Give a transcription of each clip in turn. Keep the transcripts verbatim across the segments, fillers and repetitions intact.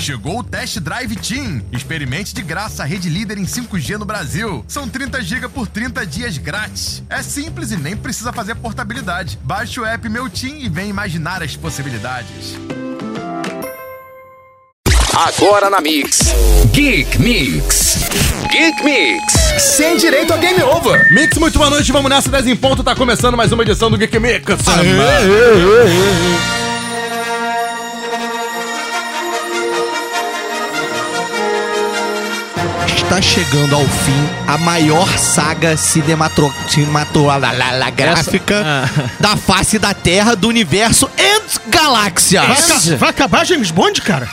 Chegou o Test Drive Team. Experimente de graça a rede líder em cinco G no Brasil. São trinta gigas por trinta dias grátis. É simples e nem precisa fazer portabilidade. Baixe o app Meu Team e vem imaginar as possibilidades. Agora na Mix. Geek Mix. Geek Mix. Sem direito a Game Over. Mix, muito boa noite. Vamos nessa, dez em ponto. Tá começando mais uma edição do Geek Mix. Está chegando ao fim a maior saga cinematográfica ah. da face da Terra, do universo e galáxias. Vai, aca- vai acabar James Bond, cara?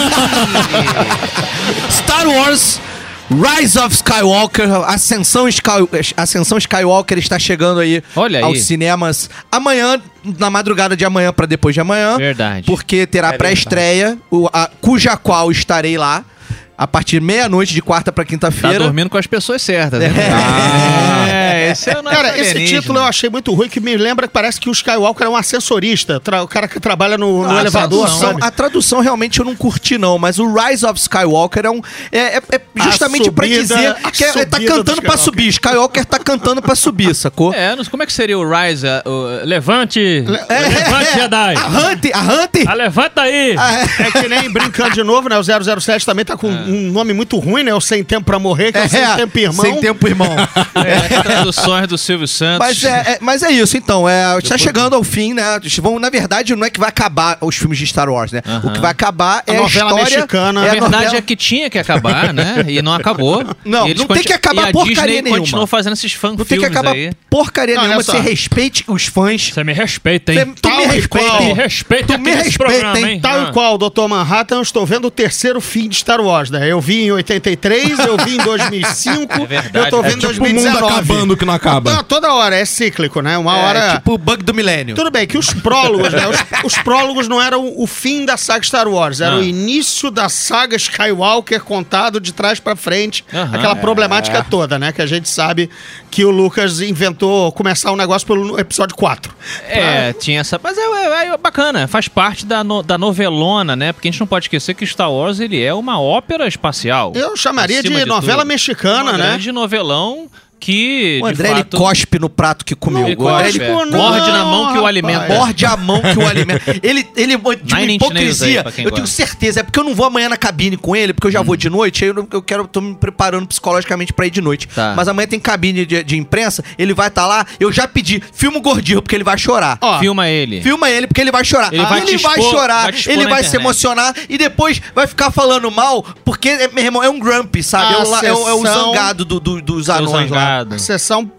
Star Wars Rise of Skywalker, Ascensão, Sky, Ascensão Skywalker está chegando aí, Olha aos aí. cinemas amanhã, na madrugada de amanhã para depois de amanhã. Verdade. Porque terá É pré-estreia, o, a, cuja qual estarei lá. A partir de meia-noite, de quarta pra quinta-feira. Tá dormindo com as pessoas certas, né? É. Ah, é, esse é o nosso Cara, esse alienígena. título eu achei muito ruim, que me lembra que parece que o Skywalker é um assessorista, tra- o cara que trabalha no, no Ah, elevador, tradução, sabe? A tradução realmente eu não curti, não, mas o Rise of Skywalker é um. É, é- é justamente A pra subida- dizer a que é, tá subida cantando do pra Skywalker. subir. Skywalker tá cantando pra subir, sacou? É, não sei como é que seria o Rise, a- o, levante, É, levante, é, Jedi. A Hunter, a Hunter. Ah, levanta aí. É que nem brincando de novo, né? O zero zero sete também tá com um nome muito ruim, né? O Sem Tempo Pra Morrer, que é, o Sem Tempo Irmão. Sem tempo, irmão. É, traduções do Silvio Santos. Mas é, é- mas é isso, então. É, está chegando ao fim, né? Vão, na verdade, não é que vai acabar os filmes de Star Wars, né? Aham. O que vai acabar é A a, novela história... mexicana. É A a verdade novela- é que tinha que acabar, né? E não acabou. Não, E eles não tem conti- que acabar e a porcaria Disney nenhuma. continuou fazendo esses Não tem que fan-filmes acabar aí. porcaria Não, nenhuma. olha só. Você respeite os fãs. Você me respeita, Cê- hein? tu me Tal e respeita, qual. hein? respeita Tu me respeita, hein? Tal Ah. e qual, doutor Manhattan, eu estou vendo o terceiro fim de Star Wars, né? Eu vi em oitenta e três, eu vi em dois mil e cinco, É verdade. eu tô É vendo em Tipo o dois mil e mundo dezenove. acabando que não acaba. Não, toda hora, é cíclico, né? Uma É, hora... tipo o bug do milênio. Tudo bem, que os prólogos, né? Os, os prólogos não eram o fim da saga Star Wars, era Ah. o início da saga Skywalker contado de trás pra frente. Aham. Aquela problemática toda, né? Que a gente sabe que o Lucas inventou começar o negócio pelo episódio quatro. É, tinha essa. Mas é, é- é bacana, faz parte da, no- da novelona, né? Porque a gente não pode esquecer que Star Wars ele é uma ópera espacial. Eu chamaria de, Acima de novela tudo. mexicana, Uma né? grande novelão que. O de André, fato, ele cospe no prato que comeu. Ele O André, cospe, ele é. não, Morde na mão que o rapaz. alimenta. morde a mão que o alimenta. Ele, ele de uma Nine Inch Nails aí, hipocrisia. pra quem Eu tenho gosta. certeza. É porque eu não vou amanhã na cabine com ele, porque eu já vou de noite. Aí eu, não- eu quero, tô me preparando psicologicamente pra ir de noite. Tá. Mas amanhã tem cabine de, de imprensa. Ele vai estar lá. Eu já pedi. Filma o Gordinho, porque ele vai chorar. Ó, Filma ele. Filma ele, porque ele vai chorar. Ele vai te vai expor- chorar, vai te expor ele na vai se internet. emocionar e depois vai ficar falando mal, porque, é, meu irmão, é um grumpy, sabe? É A o, la- é o- é o sessão- zangado do, do- dos Seu anões lá. zangado. a sessão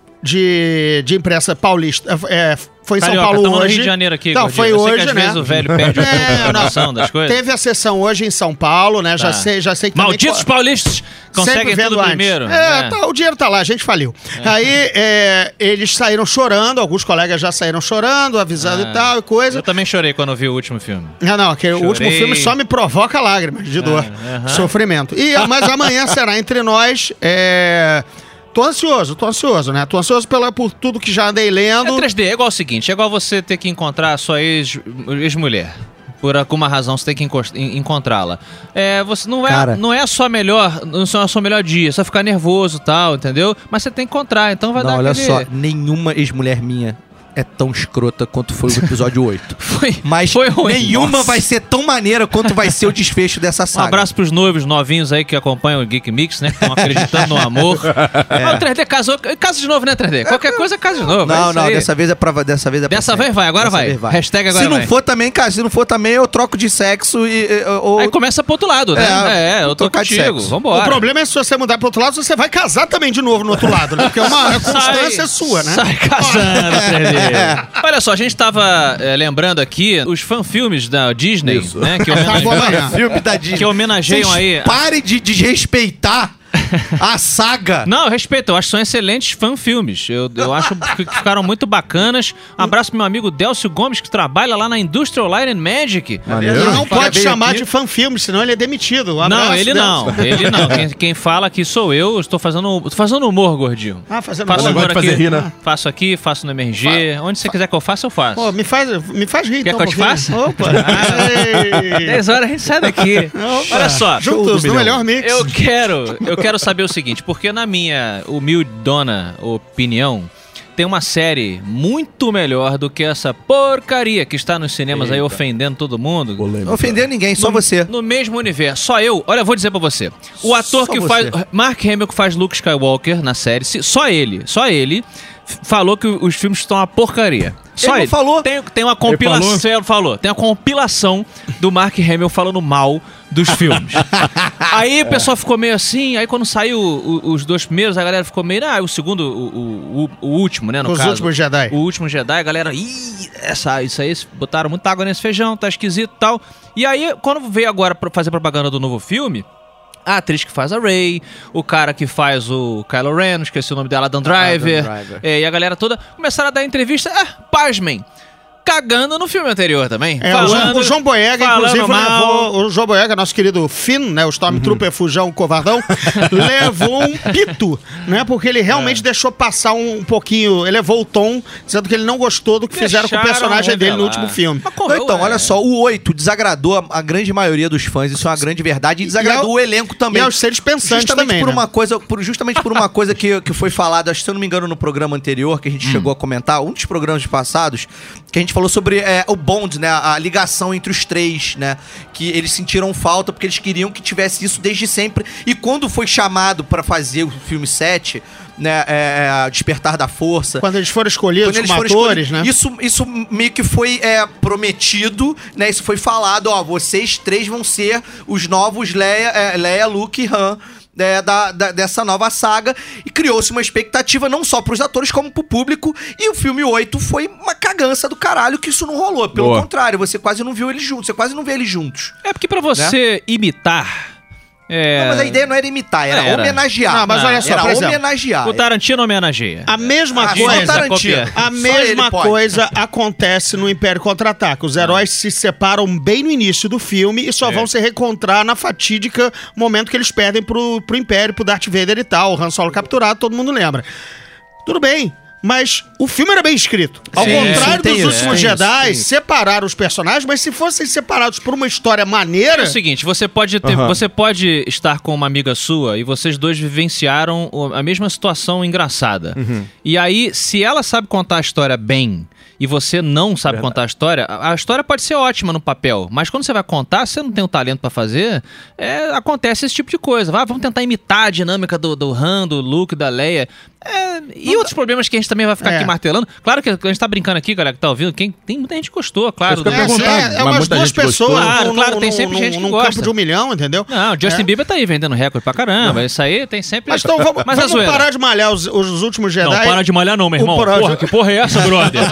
de, de imprensa paulista é, foi em São Carioca, Paulo tamo no hoje. Rio de Janeiro aqui, Não, Gordinho. foi Eu sei que hoje, às né? vezes o velho perde um pouco É, a não. noção das coisas. Teve a sessão hoje em São Paulo, né? Já Tá. sei, já sei que também- Malditos paulistas conseguem Sempre vendo tudo antes. primeiro. É, né? tá, o dinheiro tá lá, a gente faliu. Aí é, eles saíram chorando, alguns colegas já saíram chorando, avisando Ah, e tal, e coisa. Eu também chorei quando vi o último filme. Não, não, que o Chorei. último filme só me provoca lágrimas de dor, Ah, aham. sofrimento. E, mas amanhã será entre nós. É... Tô ansioso, tô ansioso, né? Tô ansioso pela, por tudo que já andei É lendo. três D, é igual o seguinte, é igual você ter que encontrar a sua ex- ex-mulher. Por alguma razão você tem que encost- en- encontrá-la. É, você não é, Cara. não é a sua melhor, não é a sua melhor dia, você vai ficar nervoso e tal, entendeu? Mas você tem que encontrar, então vai Não, dar olha aquele... só, nenhuma ex-mulher minha é tão escrota quanto foi o episódio oito. Foi, Mas foi ruim. nenhuma Nossa. vai ser tão maneira quanto vai ser o desfecho dessa Um saga. abraço pros noivos novinhos aí que acompanham o Geek Mix, né? Que estão acreditando no amor. Ah, o três D casou. Casa de novo, né, três D? Qualquer coisa, casa de novo. é Não, isso não, aí. dessa vez é pra, dessa vez é pra Dessa sempre. vez vai, agora Dessa vai. vez Hashtag agora Se não vai. for também, cara, se não for também, eu troco de sexo e... e- ou... Aí começa pro outro lado, né? É, É, eu tô trocar de contigo. sexo. Vambora. O problema é se você mudar pro outro lado, você vai casar também de novo no outro lado, né? Porque é uma constância sua, né? Sai casando, três D. Olha só, a gente tava é, lembrando aqui os fanfilmes da Disney, né? Que, Acabou homenageiam, amanhã. Filme da Disney. que homenageiam Vocês aí. Pare de desrespeitar A saga! Não, eu respeito, eu acho que são excelentes fan-filmes. Eu, eu acho que ficaram muito bacanas. Um abraço pro meu amigo Delcio Gomes, que trabalha lá na Industrial Light and Magic. Ele não Fala pode bem chamar aqui. de fanfilme, senão ele é demitido. Um Não, abraço, ele Deus. não, ele não. Quem, quem fala aqui sou eu, eu estou fazendo, tô fazendo humor, gordinho. Ah, fazendo Faço humor. Gosta de humor fazer aqui, rir, né? faço aqui, faço no M R G. Onde você quiser que eu faça, eu faço. Pô, me faz, me faz rir, Quer então. que eu te faça? Opa! Ei. dez horas a gente sai daqui. Opa. Olha só. Juntos, no melhor mix. Eu quero, eu quero saber o seguinte, porque na minha humildona opinião, tem uma série muito melhor do que essa porcaria que está nos cinemas aí ofendendo todo mundo. Não ofendeu ninguém, só você. No mesmo universo, só eu. Olha, eu vou dizer pra você. O ator Só que você. faz... Mark Hamill que faz Luke Skywalker na série, se- só ele, só ele f- falou que os filmes estão uma porcaria. Só Ele não falou? Tem, tem uma compilação, ele falou? Tem uma compilação do Mark Hamill falando mal dos filmes. Aí o pessoal ficou meio assim, aí quando saiu o- os dois primeiros, a galera ficou meio, ah, o segundo, o, o, o último, né, no Os caso. últimos Jedi. O último Jedi, a galera, ih, essa, isso aí, botaram muita água nesse feijão, tá esquisito e tal. E aí, quando veio agora pra fazer propaganda do novo filme, a atriz que faz a Rey, o cara que faz o Kylo Ren, não esqueci o nome dela, Adam Driver, Driver. é, e a galera toda começaram a dar entrevista, ah, pasmem, cagando no filme anterior também. É, o, falando, João, o João Boyega, falando inclusive, mal. levou. O João Boyega, nosso querido Finn, né? O Stormtrooper Fujão Covardão, levou um pito, né? Porque ele realmente deixou passar um, um pouquinho. Elevou o tom, dizendo que ele não gostou do que fizeram com o Deixaram personagem dele no revelar. último filme. Mas, pô, Não, então, ué, olha só, o oito desagradou a, a grande maioria dos fãs, isso é uma grande verdade, e desagradou E ao- o elenco também. e aos seres pensantes justamente também, por né? uma coisa, por, justamente por uma coisa que, que foi falada, acho que se eu não me engano, no programa anterior, que a gente chegou a comentar, um dos programas passados, que a gente falou sobre é, o bond, né, a ligação entre os três, né, que eles sentiram falta porque eles queriam que tivesse isso desde sempre, e quando foi chamado pra fazer o filme sete, né, é, Despertar da Força, Quando eles foram escolhidos quando eles como foram atores, escolhidos, né? Isso, isso meio que foi é, prometido, né? Isso foi falado, ó, vocês três vão ser os novos Leia, é, Leia Luke e Han. É, da, da- dessa nova saga, e criou-se uma expectativa não só pros atores como pro público, e o filme oito foi uma cagança do caralho que isso não rolou, pelo Boa. contrário, você quase não viu eles juntos, você quase não vê eles juntos. É porque pra você imitar... É... Não, mas a ideia não era imitar, era, Era. homenagear. Não, mas olha só, era por exemplo, homenagear. O Tarantino homenageia. A mesma Ah, só coisa. Tarantino. A Só mesma ele pode. coisa acontece no Império Contra-Ataca. Os heróis se separam bem no início do filme e só É. vão se reencontrar na fatídica momento que eles perdem pro, pro Império, pro Darth Vader e tal. O Han Solo capturado, todo mundo lembra. Tudo bem. Mas o filme era bem escrito. Ao Sim, contrário sim, tem dos isso, últimos tem isso, Jedi, tem isso. separaram os personagens, mas se fossem separados por uma história maneira. É o seguinte, você pode ter, Aham. você pode estar com uma amiga sua e vocês dois vivenciaram o- a mesma situação engraçada. E aí, se ela sabe contar a história bem e você não sabe contar a história, a, a história pode ser ótima no papel, mas quando você vai contar, você não tem o talento pra fazer, é, acontece esse tipo de coisa. Vai, vamos tentar imitar a dinâmica do, do Han, do Luke, da Leia. É, e outros problemas que a gente também vai ficar É. aqui martelando. Claro que a gente tá brincando aqui, galera, que tá ouvindo. Quem, tem muita gente que gostou, claro. Fica do- É, perguntando, é, mas é umas muita duas gente gostou. pessoas Claro, num- claro, tem num- sempre num- gente que num gosta. campo de um milhão, entendeu? Não, o Justin É. Bieber tá aí vendendo recorde pra caramba. Isso aí tem sempre. Mas então vamos, Mas a vamos zoeira. parar de malhar os, os últimos Jedi. Não, para de malhar não, meu O irmão. projeto- Porra, que porra é essa, brother?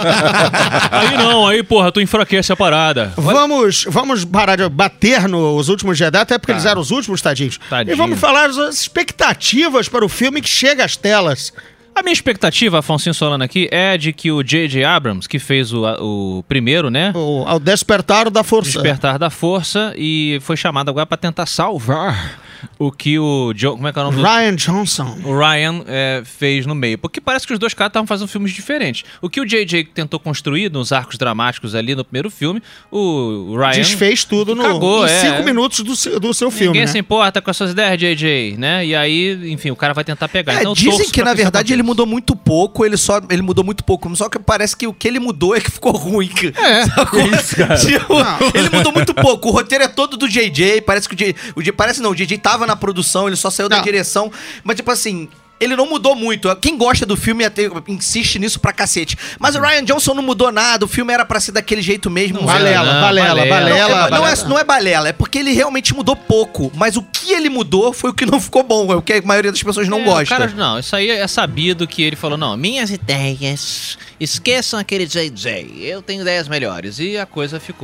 Aí não, aí, porra, tu enfraquece a parada. Vamos, vamos parar de bater nos últimos Jedi, até porque eles eram os últimos, tadinhos. Tadinho. E vamos falar das expectativas para o filme que chega às telas. A minha expectativa, Afonso Solano aqui, é de que o J J Abrams, que fez o, o primeiro, né? O, ao despertar da força. Despertar da Força, e foi chamado agora pra tentar salvar o que o John, como é que é o nome do... Ryan Johnson. O Ryan é, fez no meio. Porque parece que os dois caras estavam fazendo filmes diferentes. O que o J J tentou construir nos arcos dramáticos ali no primeiro filme, o Ryan... Desfez tudo no, cagou, em é. cinco minutos do, seu- do seu filme. Ninguém Né? se importa com as suas ideias, J J, né? E aí, enfim, o cara vai tentar pegar. É, então, eu dizem torço que pra na isso verdade ele aconteça. mudou muito pouco, ele só ele mudou muito pouco, só que parece que o que ele mudou é que ficou ruim. É, isso, cara? Ele mudou muito pouco, o roteiro é todo do J J, parece que o J J, o J, parece não, o J J tava na produção, ele só saiu da Não. direção, mas tipo assim, ele não mudou muito. Quem gosta do filme até insiste nisso pra cacete. Mas o Ryan Johnson não mudou nada, o filme era pra ser daquele jeito mesmo. Balela, Não, balela, balela. balela. Não, não, é, balela. não é balela, é porque ele realmente mudou pouco. Mas o que ele mudou foi o que não ficou bom, é o que a maioria das pessoas não É, o gosta. cara- não, isso aí é sabido que ele falou, não, minhas ideias, esqueçam aquele J J, eu tenho ideias melhores. E a coisa ficou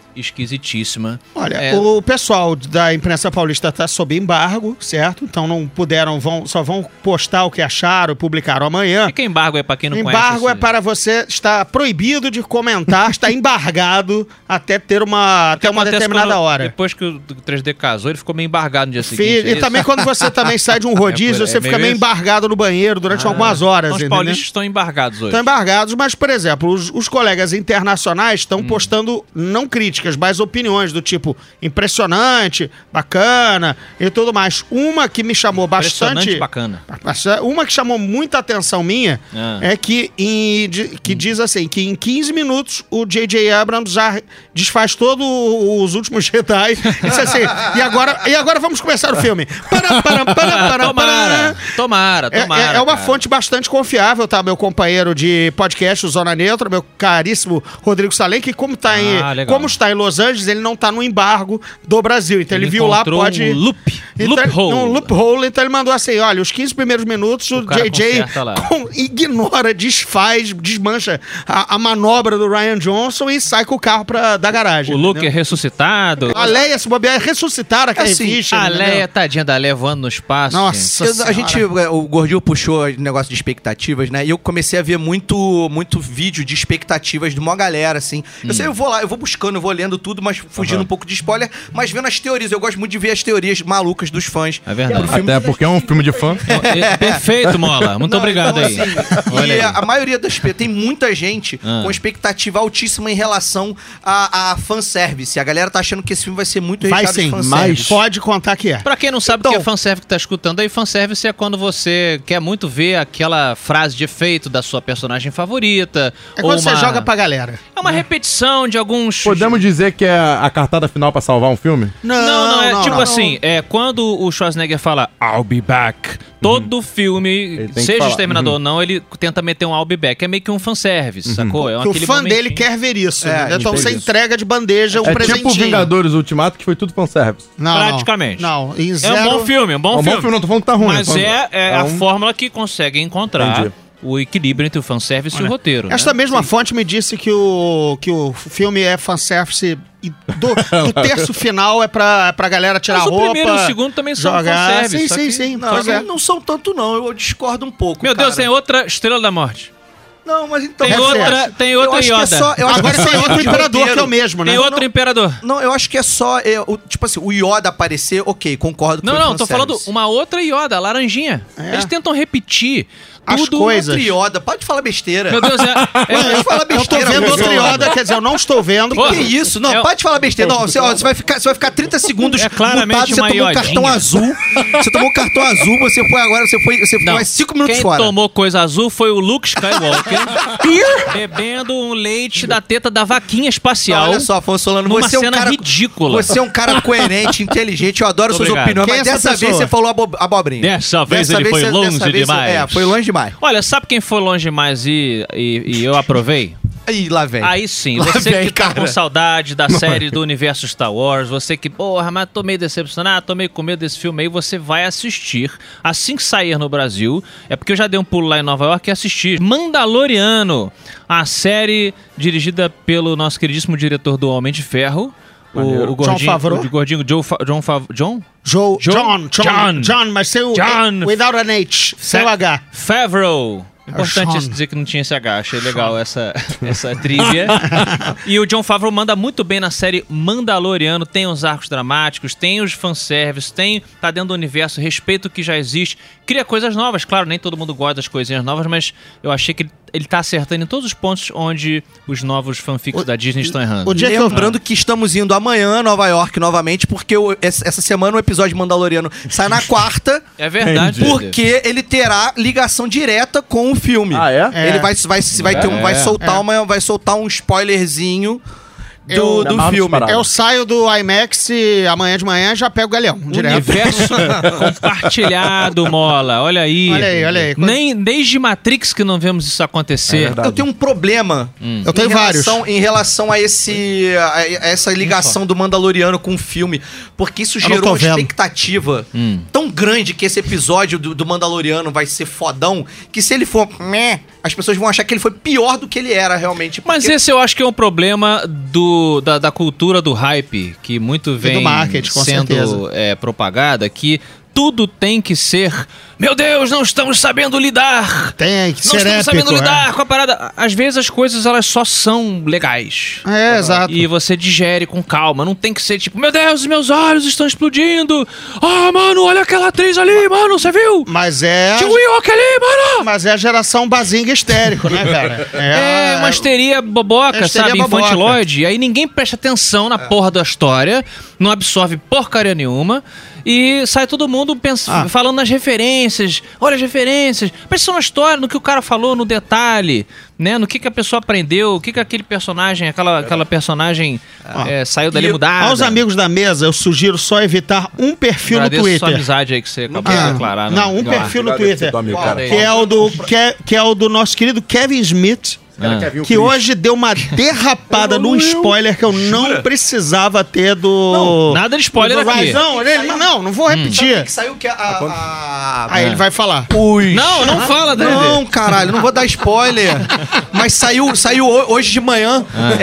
esquisitíssima. Olha, É, o pessoal da imprensa paulista tá sob embargo, certo? Então não puderam, vão, só vão postar o que acharam, publicaram amanhã. O que é embargo é pra quem não Embargo conhece? é para você estar proibido de comentar, está embargado até ter uma, até uma Acontece determinada quando- hora. Depois que o três D casou, ele ficou meio embargado no dia Fi- seguinte. é e isso? também quando você também sai de um rodízio, É, você é fica meio meio isso? embargado no banheiro durante algumas horas, Então, os entendeu? paulistas estão embargados hoje. Estão embargados, mas, por exemplo, os, os colegas internacionais estão postando não críticas, mas opiniões do tipo impressionante, bacana e tudo mais. Uma que me chamou Impressionante, bastante... bacana. Uma que chamou muita atenção minha Ah. é que, em, de- que diz assim, que em quinze minutos o J J Abrams já desfaz todos os últimos Jedi. Isso assim, e agora, e agora vamos começar o filme. Para, para, para, para, Tomara, para. tomara, É, tomara. é- é uma cara. fonte bastante confiável, tá? Meu companheiro de podcast, o Zona Neutra, meu caríssimo Rodrigo Salem, que como, tá em, Ah, legal. como está em Los Angeles, ele não tá no embargo do Brasil. Então ele, viu lá, encontrou pode... um loop, Então, ele- loophole. Um loophole, então ele mandou assim, olha, os quinze primeiros minutos o, O cara J J conserta lá. com- ignora, desfaz, desmancha a, a manobra do Ryan Johnson e sai com o carro pra, da garagem. O Luke é entendeu? ressuscitado. A Leia, se bobear, ressuscitar a Carrie Assim, Fisher, A entendeu? Leia, tadinha da Leia voando no espaço. Nossa gente. Eu- a gente, o Gordinho puxou o negócio de expectativas, né? E eu comecei a ver muito, muito vídeo de expectativas de uma galera, assim. Eu sei, eu vou lá, eu vou buscando, eu vou lendo tudo, mas fugindo um pouco de spoiler, mas vendo as teorias. Eu gosto muito de ver as teorias malucas dos fãs. É verdade. Até porque é um filme de fã. É, perfeito, Mola. Muito Não, obrigado então, aí. assim, Olha e aí. a, a maioria das pe- tem muita gente Ah. com expectativa altíssima em relação a, a fanservice. A galera tá achando que esse filme vai ser muito Vai recheado de sim, fanservice. mas pode contar que é. Pra quem não sabe o Então- que é fanservice que tá escutando aí, fanservice é quando você quer muito ver aquela frase de efeito da sua personagem favorita. É ou quando você uma- joga pra galera. É uma repetição de alguns... Podemos dizer que é a cartada final pra salvar um filme? Não, não, é tipo não. assim, é quando o Schwarzenegger fala I'll be back, todo filme, Ele tem que seja falar. Exterminador ou não, ele tenta meter um I'll be back. É meio que um fanservice, sacou? É Porque o aquele fã momentinho. dele quer ver isso. É, entendeu? Então entendi você isso. entrega de bandeja um é presentinho. tipo Vingadores Ultimato, que foi tudo fanservice. Não, não. Praticamente. Não, em É zero... um bom filme, é um bom É um filme. bom filme, não tô falando que tá ruim. Mas tô falando- é, é a um- fórmula que consegue encontrar Entendi. o equilíbrio entre o fanservice e o roteiro. Esta né? mesma fonte me disse que o, que o filme é fanservice e do, do terço final é pra, pra galera tirar Mas a o roupa. primeiro e o segundo também são jogar. fanservice. Sim, só sim, que- sim. Não, Pois não, é. não são tanto não, eu discordo um pouco, Meu Deus, cara. tem outra Estrela da Morte. Não, mas então... Tem É outra, certo. tem eu outra acho que é Yoda. só... Eu acho Agora que é só tem outro erro de imperador roteiro. que é o mesmo, né? Tem outro imperador. Não, eu acho que é só... é, o- tipo assim, o Yoda aparecer, ok, concordo que Não, foi não, tô falando fanservice. uma outra Yoda, a laranjinha. É. Eles tentam repetir As tudo. coisas. Outro Yoda, pode falar besteira. Meu Deus, é, é, Pode falar Eu tô besteira. vendo você. outro Yoda, quer dizer, eu não estou vendo. Pô, Que isso? Não, É o- pode falar besteira. Não, você, ó, você vai ficar, você vai ficar trinta segundos É claramente mutado, você uma tomou um iodinha. cartão azul. Você tomou um cartão azul, você foi agora, você foi, você ficou Não, mais cinco minutos quem fora. tomou coisa azul foi o Luke Skywalker bebendo um leite da teta da vaquinha Não, espacial. olha só, Afonso Solano, numa você é um cena cara ridícula. Você é um cara coerente, inteligente, eu adoro suas Obrigado. opiniões, Quem mas é essa dessa vez pessoa? você falou abo- abobrinha. Dessa vez ele foi você- longe dessa vez você- demais. É, foi longe demais. Olha, sabe quem foi longe demais e, e, e eu aprovei? Ih, lá vem. Aí sim, Lá você vem, que tá cara. com saudade da série do universo Star Wars, você que, porra, mas tô meio decepcionado, tô meio com medo desse filme aí, você vai assistir assim que sair no Brasil. É porque eu já dei um pulo lá em Nova York e assisti Mandaloriano, a série dirigida pelo nosso queridíssimo diretor do Homem de Ferro. O, o gordinho, John Favreau. o gordinho Joe Fa- John Favreau. John? Joe, Joe- John, John, John. John, mas sem o... John. Without an H, sem o Fa- H. Favreau. Importante Sean. dizer que não tinha esse H, achei legal essa, essa trivia. E o John Favreau manda muito bem na série Mandaloriano, tem os arcos dramáticos, tem os fanservice, tem, tá dentro do universo, respeita o que já existe, cria coisas novas, claro, nem todo mundo gosta das coisinhas novas, mas eu achei que ele, ele tá acertando em todos os pontos onde os novos fanfics da Disney estão errando. O dia que eu... Lembrando que estamos indo amanhã a Nova York novamente, porque o- essa essa semana o episódio de Mandaloriano sai na quarta, É verdade. porque ele terá ligação direta com o filme. Ah, é? É. Ele vai, vai, vai, ter um, vai, soltar uma, vai soltar um spoilerzinho do, Eu- do Da Marvel filme. disparado. Eu saio do IMAX e amanhã de manhã já pego o Galeão, direto. Universo compartilhado, Mola. Olha aí. Olha aí, olha aí. Nem desde Matrix que não vemos isso acontecer. É verdade. Eu tenho um problema. Eu tenho em vários. relação, Em relação a, esse, a, a essa ligação do Mandaloriano com o filme. Porque isso Eu não gerou tô uma vendo. expectativa tão grande que esse episódio do, do Mandaloriano vai ser fodão, que se ele for meh, as pessoas vão achar que ele foi pior do que ele era realmente. Mas porque- esse eu acho que é um problema do do, da, da cultura do hype, que muito vem do marketing, com sendo certeza. é, propagada, que tudo tem que ser... Meu Deus, não estamos sabendo lidar! Tem que Não ser estamos épico, sabendo é. lidar com a parada. Às vezes as coisas, elas só são legais. É, exato. E você digere com calma. Não tem que ser tipo, meu Deus, os meus olhos estão explodindo. Ah, mano, olha aquela atriz ali, mano, você viu? Mas é... Tinha o Willock ali, mano! Mas é a geração Bazinga histérico, né, cara? É, uma histeria boboca, histeria sabe? boboca. Infantilóide. E aí ninguém presta atenção na porra da história, não absorve porcaria nenhuma. E sai todo mundo pensa, Ah. falando nas referências. Olha as referências. Presta na história, no que o cara falou, no detalhe, né? No que, que a pessoa aprendeu, o que, que aquele personagem, aquela, aquela personagem é, saiu dali E mudada. aos amigos da mesa, eu sugiro só evitar um perfil Agradeço no sua Twitter. amizade aí que você acabou Ah, de declarar. né? não, um Galar. perfil no Obrigado, Twitter. seu amigo, cara. Que é o do, que é, que é o do nosso querido Kevin Smith. Ah. Que hoje deu uma derrapada num spoiler que eu não precisava ter do. Nada de spoiler do aqui. Horizon. Ele- Não, não vou repetir. Que saiu que a... a, a Aí ele vai falar. os... Não, não fala, Dede. Não, caralho, não vou dar spoiler. Mas saiu, saiu ho- hoje de manhã.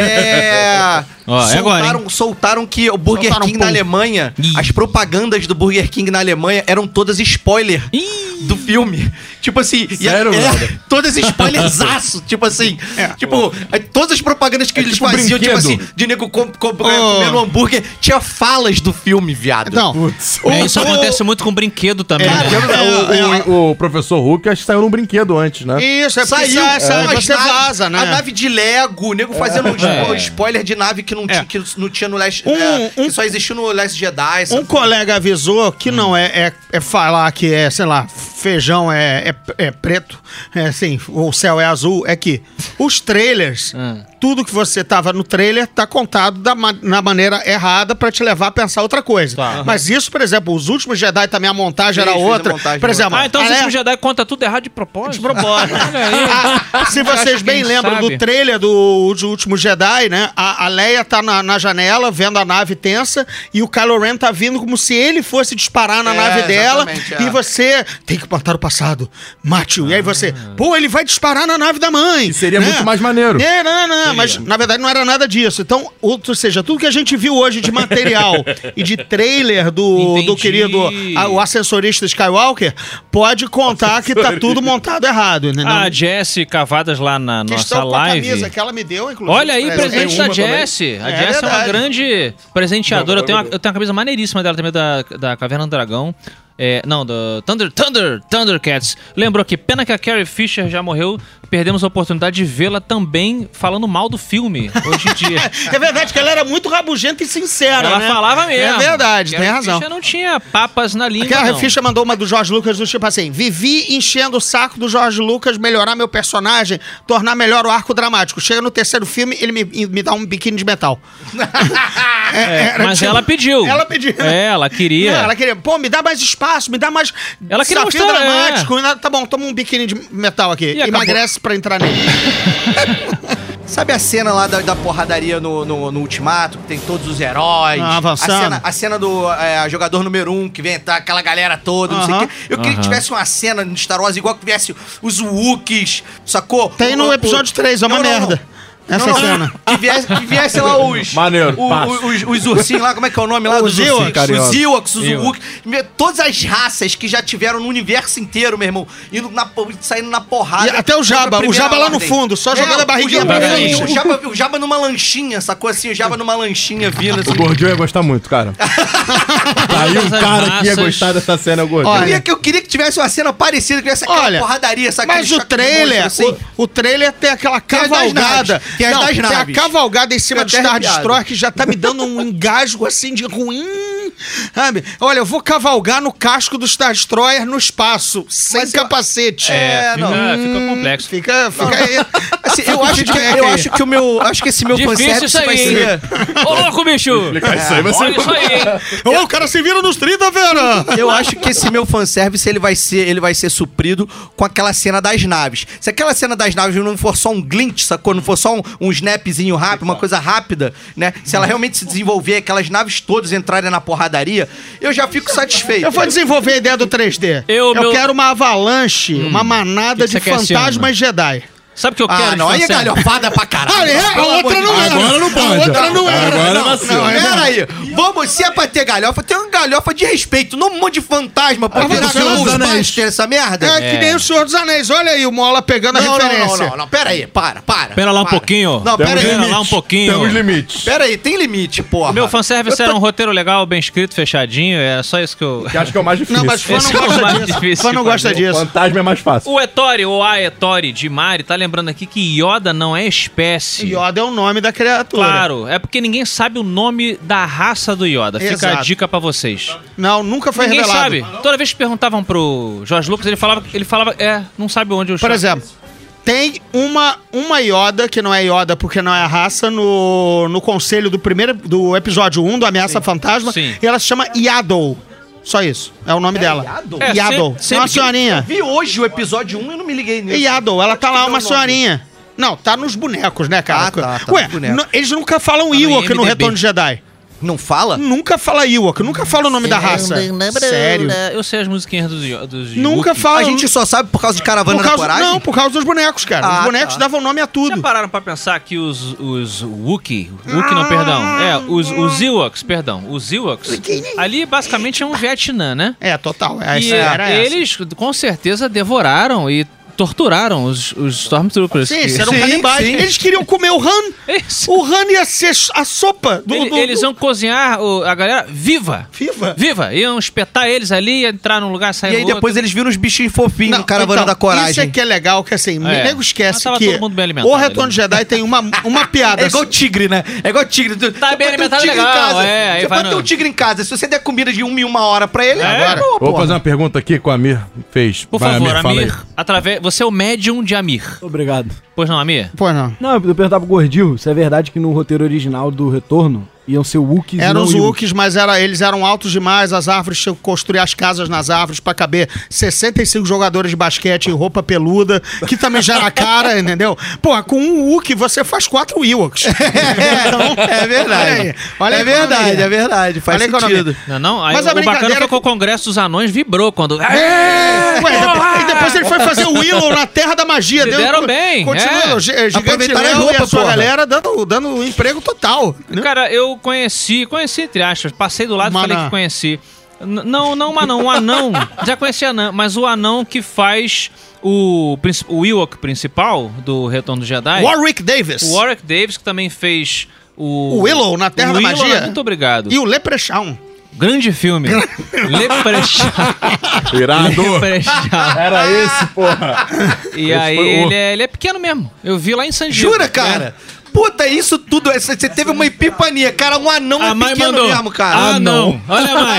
É. Ó, é agora, soltaram, soltaram que o Burger Soltaram King um na pum. Alemanha, Ih. as propagandas do Burger King na Alemanha eram todas spoiler do filme. Tipo assim, e Sério, é, brother? todas spoilerzaço. Tipo assim, tipo, é, todas as propagandas que É eles tipo um faziam, tipo brinquedo. assim, de nego com, com, comendo hambúrguer, tinha falas do filme, viado. Não. É, isso acontece muito com brinquedo também. É, né? é, é, O, o professor Hulk acho que saiu num brinquedo antes, né? Isso, é porque Saiu, sai, sai, as você naves- vaza, né? A nave de Lego, o nego fazendo um spo- É. spoiler de nave que não, É. tinha, que não tinha no Last... Um- é, um- que só existiu no Last Jedi. Um sabe? colega avisou que não é, é, é falar que é, sei lá, feijão é, é, é preto, é assim, o céu é azul, é que os trailers, Hum. tudo que você tava no trailer tá contado da ma- na maneira errada pra te levar a pensar outra coisa. Tá. Mas isso, por exemplo, os últimos Jedi também a montagem Fez, era fez a outra. montagem por exemplo, Ah, então os a Leia- últimos Jedi conta tudo errado de propósito. de propósito. Olha aí. Se Acho vocês que bem quem lembram sabe. do trailer do Os Últimos Jedi, né? A, a Leia tá na, na janela vendo a nave tensa e o Kylo Ren tá vindo como se ele fosse disparar na É, nave dela. exatamente, é. E você tem que matar o passado. Mate-o. E aí você, pô, ele vai disparar na nave da mãe. E seria né? muito mais maneiro. É, não, não, mas na verdade não era nada disso. Então, ou, ou seja, tudo que a gente viu hoje de material e de trailer do, do Entendi. querido a- o ascensorista Skywalker pode contar que tá tudo montado errado, né? A Jessie Cavadas lá na Que nossa estão com a live. camisa que ela me deu, inclusive. Olha aí, Presente. presente tem da uma também. Jessie. A É Jessie é uma verdade. grande presenteadora. Não, Eu tenho, uma, eu- eu tenho uma camisa maneiríssima dela também, da, da Caverna do Dragão. É, não, do Thunder, Thunder, Thundercats. Lembrou que pena que a Carrie Fisher já morreu. Perdemos a oportunidade de vê-la também falando mal do filme hoje em dia. É verdade que ela era muito rabugenta e sincera, Ela né? falava mesmo. É verdade, tem Carrie razão. Fisher não tinha papas na língua, Aquela não. Fischer mandou uma do Jorge Lucas do tipo assim: vivi enchendo o saco do Jorge Lucas melhorar meu personagem, tornar melhor o arco dramático. Chega no terceiro filme, ele me, me dá um biquíni de metal. É, era mas tipo- ela pediu. Ela pediu. É, ela queria. Não, ela queria, pô, me dá mais espaço, me dá mais Ela queria desafio mostrar, dramático. Tá bom, toma um biquíni de metal aqui. E acabou. Emagrece pra entrar nele. Sabe a cena lá da, da porradaria no, no, no Ultimato, que tem todos os heróis? Ah, avançando. A cena, a cena do é, jogador número um, que vem entrar aquela galera toda, não sei o Aham. quê. Eu queria que Aham. tivesse uma cena no Star Wars igual que tivesse os Wookiees, sacou? Tem O- no o- episódio três, é uma Não, não, merda. não. Essa Não, não, cena. Que viesse, que viesse lá os. Maneiro, o- passo. os, os ursinhos lá, como é que é o nome lá Os dos ursinhos? Ewoks. Os Ewoks, os Ewoks. Wookiees. Todas as raças que já tiveram no universo inteiro, meu irmão. Indo na, po- saindo na porrada. E até o Jabba, Contra a o Jabba primeira lá no ordem. fundo, só jogando a barriguinha o pra Jabba- frente. O Jabba, o Jabba numa lanchinha, sacou assim? O Jabba numa lanchinha vindo assim. O Gordinho ia gostar muito, cara. Aí o Todas as cara que ia raças. gostar dessa cena é o Gordinho. Olha, Eu queria, que- eu queria que tivesse uma cena parecida, que tivesse aquela Olha, porradaria, sabe? mas Aquele o choque de trailer, monstro, assim. o, o trailer tem aquela Tem as das cavalgada. naves, tem as Não, das tem a naves. cavalgada em cima Fica do até Star arrepiado. Destroyer que já tá me dando um engasgo assim de ruim. Sabe? Olha, eu vou cavalgar no casco do Star Destroyer no espaço, sem Mas eu- capacete. É, Fica, não. fica complexo. Fica, fica aí. Assim, eu, Fica o acho que, feedback eu aí. acho que o meu. Acho que esse meu Difícil fanservice isso aí, vai hein? ser. Ô, louco, bicho! Isso aí vai ser- Olha isso aí, hein? Ô, o cara se vira nos trinta, Vera! Eu acho que esse meu fanservice ele vai ser, ele vai ser suprido com aquela cena das naves. Se aquela cena das naves não for só um glitch, sacou? Não for só um, um snapzinho rápido, uma coisa rápida, né? Se ela realmente se desenvolver, aquelas naves todas entrarem na porradaria, eu já fico satisfeito. Eu vou desenvolver a ideia do três D. Eu, meu- quero uma avalanche, uma manada Que que de você quer esse fantasmas Jedi. Sabe o que eu quero? Ah, de não, aí é fanservice? galhofada pra caralho. Ah, é? A Pelo outra amor de não Deus. era. Agora não pode. A outra não era. Agora não, vacila. não, é Pera aí, vamos, se é pra ter galhofa, tem uma galhofa de respeito, não um monte de fantasma, porque Ah, virar Senhor dos Anéis. Ghostbuster, essa merda. É que nem o Senhor dos Anéis. Olha aí o Mola pegando a Não, não, referência. não, não, não, pera aí, para, para. Pera lá um para. pouquinho. Não, pera Temos aí. Pera lá um limites. pouquinho. Temos limites. Pera aí, tem limite, porra. O meu fanservice Eu tô- era um roteiro legal, bem escrito, fechadinho. É só isso que eu... Que acho que é o mais difícil. Não, mas fã Esse não é o gosta mais disso. difícil Fã não de gosta fazer. disso. Fantasma é mais fácil. O Etori, ou a Etori de Mari, tá lembrando aqui que Yoda não é espécie. Yoda é o nome da criatura. Claro, é porque ninguém sabe o nome da raça do Yoda. Fica Exato. a dica pra vocês. Não, nunca foi ninguém revelado. sabe. Toda vez que perguntavam pro Jorge Lucas, ele falava, ele falava, é, não sabe onde eu Por exemplo, tem uma, uma Yoda, que não é Yoda porque não é a raça, no, no conselho do primeiro do episódio um, do Ameaça Fantasma. Sim. E ela se chama Yaddle. Só isso. É o nome dela. Yaddle? É, Yaddle. sempre- É uma sempre que- senhorinha. Vi hoje o episódio um e não me liguei nisso. Yaddle. Ela tá lá, Qual uma é o nome? senhorinha. Não, tá nos bonecos, né, cara? Ah, tá, tá Ué, nos bonecos. n- eles nunca falam no Ewok no I M D B. Retorno de Jedi. Não fala? Nunca fala Ewok, nunca fala o nome da raça. Sério. Eu sei as musiquinhas dos, dos Nunca Wookiee. fala. A gente só sabe por causa de Caravana por da causa, Coragem? Não, por causa dos bonecos, cara. Ah, Os bonecos tá. davam nome a Já tudo. pararam pra pensar que os, os Wookiee, Wookiee não, perdão, é, os, os Ewoks, perdão, os Ewoks, ali basicamente é um Vietnã, né? É, total. É, E era essa. eles com certeza devoraram e torturaram os, os Stormtroopers. Sim, que- eles eram Sim, canibais. sim. Eles queriam comer o Han. Isso. O Han ia ser a sopa do... Ele- do- eles do- iam cozinhar o- a galera viva. Viva. Viva. Iam espetar eles ali, entrar num lugar, sair E aí no depois outro. eles viram os bichinhos fofinhos Não, no Caravana então, da Coragem. Isso é que é legal, que assim, o É. nego Mas esquece tava que todo mundo bem alimentado o Retorno ali. de Jedi tem uma, uma piada. É igual tigre, né? É igual tigre. Tu- Tá você bem pode ter alimentado, um tigre legal, em casa. é, aí Você vai pode ter no- um tigre em casa. Se você der comida de uma em uma hora pra ele, É. agora... Vou fazer uma pergunta aqui que o Amir fez. Por Vai, favor, Amir, fala aí. Amir, através, você é o médium de Amir. Obrigado. Pois não, Amir? Pô, não. Não, eu perguntava pro Gordil se é verdade que no roteiro original do Retorno iam ser Wookiees e Eram não os Ewoks. Wookiees, mas era, eles eram altos demais, as árvores tinham que construir as casas nas árvores pra caber sessenta e cinco jogadores de basquete em roupa peluda, que também já era cara, entendeu? Pô, com um Wookiee você faz quatro Ewoks. Então, É verdade. Olha aí, olha a é verdade, economia. é verdade. Faz Olha a economia. sentido. Não, não? Aí Mas a o bacana brincadeira foi que o Congresso dos Anões vibrou quando... É! Ué, depois, e depois ele foi fazer o Willow na Terra da Magia. Se deram bem, Continua, é. o Gi- Gigante Aproveitaram a Léo e roupa, a sua porra. galera dando, dando emprego total. né? Cara, eu conheci, conheci entre aspas, passei do lado e Maná. falei que conheci. N- não, não, mas não, o anão, já conheci anão, mas o anão que faz o, princi- o Ewok principal do Retorno do Jedi, Warwick Davis. o Warwick Davis, que também fez o... O Willow na Terra o da Willow, Magia. Muito obrigado. E o Leprechaun. Grande filme. Leprechaun. Irado. Leprechaun. Era esse, porra. E aí, foi o- ele é, ele é pequeno mesmo. Eu vi lá em San Diego. Jura, cara? Puta, isso tudo, você você teve uma epifania. Cara, um anão A é mãe pequeno mandou. mesmo, cara. Ah, não. Olha a mãe.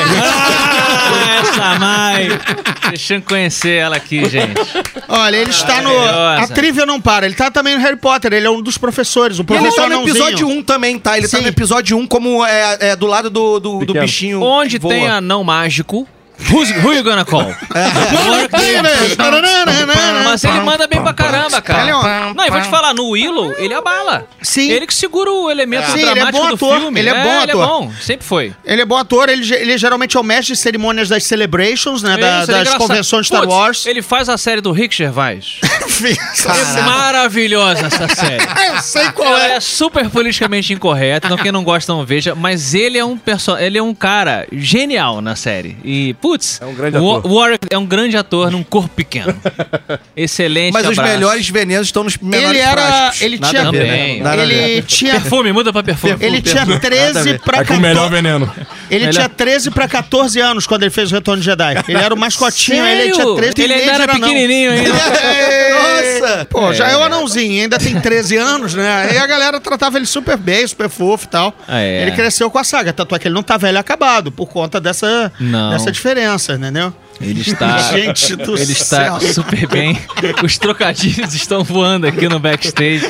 Ah, essa mãe. Deixa eu conhecer ela aqui, gente. Olha, ele está no... Maravilhosa. A trivia não para. Ele tá também no Harry Potter. Ele é um dos professores. O E ele professor tá no anãozinho. episódio um também, tá? Ele tá Sim. no episódio um como é, é do lado do, do, do Pequeno. bichinho. Onde que voa. tem anão mágico, who's, who you gonna call? Warwick Davis. Mas ele manda bem pra caramba, cara. Ele é um- Não, e vou te falar, no Willow, ele abala. Sim. Ele que segura o elemento Sim, ele é dramático bom do ator, filme. ele é bom Ele é ator. bom, sempre foi. Ele é bom ator, ele, ge- ele geralmente é o mestre de cerimônias das celebrations, né? da- Isso, ele é das engraçado. convenções Star Putz, Wars. Ele faz a série do Rick Gervais. Caraca. É maravilhosa essa série. Eu sei qual Ela é. é super politicamente incorreta, então quem não gosta não veja, mas ele é um perso ele é um cara genial na série. E, putz, É um grande o ator. Warwick é um grande ator num corpo pequeno. Excelente Mas os abraço. melhores venenos estão nos menores Ele era- frascos. ele Nada tinha- a ver, Também. né? Nada a ver. Ele tinha, Perfume, muda pra perfume. ele tinha Nada a treze ver. pra É com o melhor quatorze. veneno. Ele Melhor. tinha treze pra quatorze anos quando ele fez o Retorno de Jedi. Ele era o mascotinho, Sério? ele tinha treze Ele ainda era não. pequenininho ainda. Nossa! Pô, já é o anãozinho, ainda tem treze anos, né? E a galera tratava ele super bem, super fofo e tal. Ah, é. Ele cresceu com a saga, tanto é que ele não tá velho acabado, por conta dessa, Não. dessa diferença, entendeu? Ele está. Gente do ele está céu. super bem. Os trocadilhos estão voando aqui no backstage.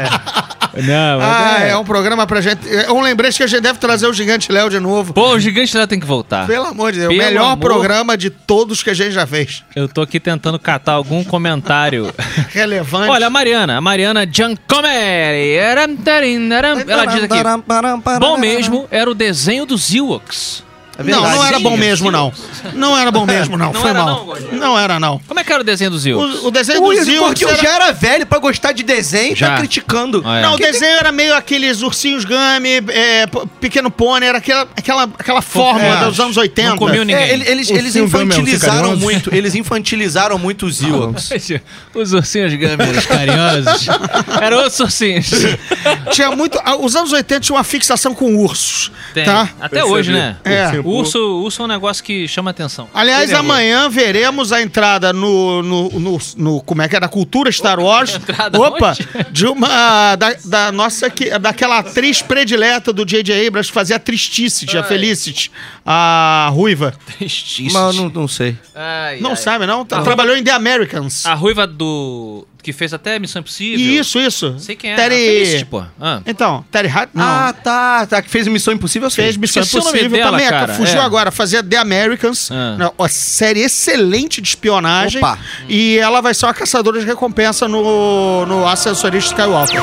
Não, mas Ah, é. é um programa pra gente. É um lembrete que a gente deve trazer o Gigante Léo de novo. Pô, o gigante lá tem que voltar. Pelo amor de Deus, Pelo o melhor amor. programa de todos que a gente já fez. Eu tô aqui tentando catar algum comentário. Relevante. Olha, a Mariana, a Mariana Giacomelli. Ela diz aqui: bom mesmo era o desenho dos Ewoks. É não, verdade. não era bom Sim, mesmo, não. Não era bom mesmo, não. Não Foi era mal. não, Gordinho? Não era, não. Como é que era o desenho dos Zilks? O, o desenho O do Igor Zilks Gordinho era... já era velho pra gostar de desenho e Já. tá criticando. Ah, é. Não, o Que desenho era meio aqueles ursinhos Gummy, é, p- Pequeno Pônei, era aquela, aquela, aquela fórmula É. dos anos oitenta. Não comeu ninguém. É, ele- eles, O eles Silvio mesmo, fica infantilizaram carinhoso. muito. Eles infantilizaram muito os Ewoks. Os ursinhos gâmeos carinhosos. Eram outros ursinhos. Tinha muito... ah, Os anos oitenta tinha uma fixação com ursos, Tem. tá? Até Percebi. hoje, né? É. Ursinho O urso, o urso é um negócio que chama atenção. Aliás, Ele é amanhã veremos a entrada no, no, no, no- como é que é, da cultura Star Wars. Entrada Opa, onde? de uma da, da nossa que- daquela atriz predileta do J J Abrams que fazia a Tristicity, a Felicity, a ruiva. Tristíssimo. Mas eu não, não sei. Ai, Não ai. sabe não? Tra- A Trabalhou em The Americans. A ruiva do... que fez até Missão Impossível. Isso, isso. Sei quem é. Terry... A Felicity, pô. Ah. Então, Terry Hat... Não. Ah, tá. Tá. Que fez Missão Impossível, eu sei. Fez Missão Esqueci o nome Impossível dela, também. cara. Fugiu É. agora, fazia The Americans. Ah. Né, uma série excelente de espionagem. Opa. E ela vai ser uma caçadora de recompensa no, no Ascensorista Skywalker.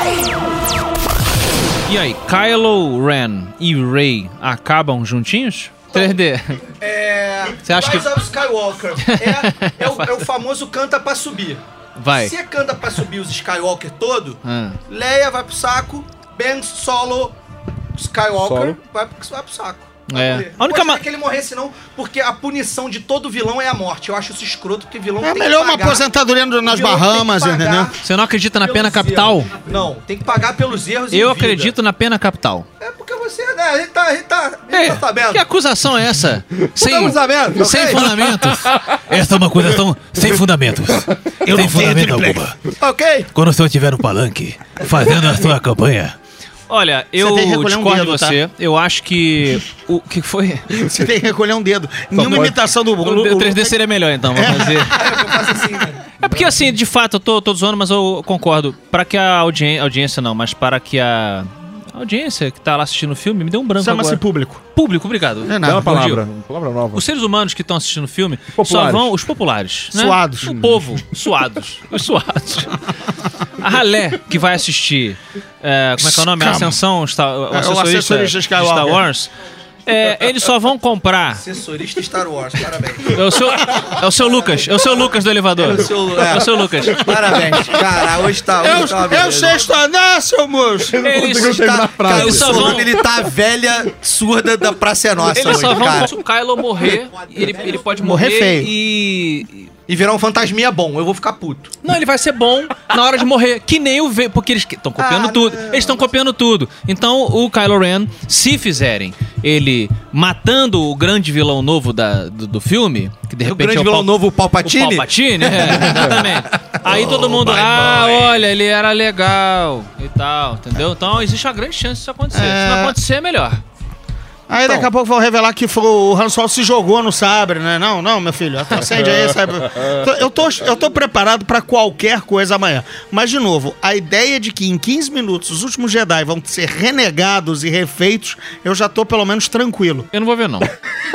E aí, Kylo Ren e Rey acabam juntinhos? três D. É. Você acha que- Rise of Skywalker é, é, o, é o famoso canta pra subir. Vai. Se canta pra subir os Skywalker todo, Ah. Leia vai pro saco, Ben Solo Skywalker Solo. Vai, pro, vai pro saco. Vai É. morrer. A única Não ma- gostaria que ele morresse, não, porque a punição de todo vilão é a morte. Eu acho isso escroto, porque vilão É tem melhor que uma pagar. aposentadoria no- nas O vilão Bahamas, tem que pagar entendeu? Você não acredita na pelos pena capital? erros. Não, tem que pagar pelos erros. em Eu vida. acredito na pena capital. É porque você, né? A gente tá, a gente tá, a gente É, tá sabendo. que acusação é essa? Sem, Estamos sabendo, sem ok? fundamentos. Essa é uma acusação sem fundamentos. sem fundamento alguma. Ok. Quando o senhor estiver no palanque, fazendo a sua campanha. Olha, eu tem que recolher um discordo dedo, de você. Eu acho que... O que foi? Você tem que recolher um dedo. Nenhuma pode. imitação do... O, o três D seria melhor, então. Vamos fazer... Eu faço assim, né? É porque, assim, de fato, eu tô, tô zoando, mas eu concordo. Para que a audien audiência, não, mas para que a... a audiência que tá lá assistindo o filme, me deu um branco Chama-se agora. público. Público, obrigado. É Dá nada. uma palavra. Gordinho. Uma palavra nova. Os seres humanos que estão assistindo o filme só populares. vão... Os populares, né? Suados. O povo, suados. Os suados. A ralé que vai assistir... é, como é que é o nome? A Calma. Ascensão, Star, o É, o assessorista, assessorista de Skywalker. Star Wars. É, eles só vão comprar... Assessorista Star Wars, parabéns. É o seu, é o seu Lucas, é o seu Lucas do elevador. É o seu- é. É o seu Lucas. Parabéns. Cara, hoje tá... É Hoje o, tá uma é o beleza. sexto andar, seu moço. Eles, conseguiu terminar a frase. Cara, o Eles só sono vão- dele tá a velha surda da Praça é Nossa eles hoje, só vão cara. se o Kylo morrer, ele, ele pode Morrer morrer, feio. e... E virar um fantasminha bom, eu vou ficar puto. Não, ele vai ser bom na hora de morrer, que nem o V, porque eles estão copiando Ah, tudo. não. Eles estão copiando tudo. Então, o Kylo Ren, se fizerem ele matando o grande vilão novo da, do, do filme, que de O repente grande é o vilão Pal- novo, o o Palpatine. Palpatine, é, exatamente. Aí todo mundo, ah, olha, ele era legal e tal, entendeu? Então existe uma grande chance disso acontecer. Se não acontecer, é melhor. Aí daqui a pouco vão revelar que foi o Han Solo se jogou no sabre, né? Não, não, meu filho, acende aí, sabe? Eu tô, eu tô preparado pra qualquer coisa amanhã. Mas, de novo, a ideia de que em quinze minutos os últimos Jedi vão ser renegados e refeitos, eu já tô pelo menos tranquilo. Eu não vou ver, não.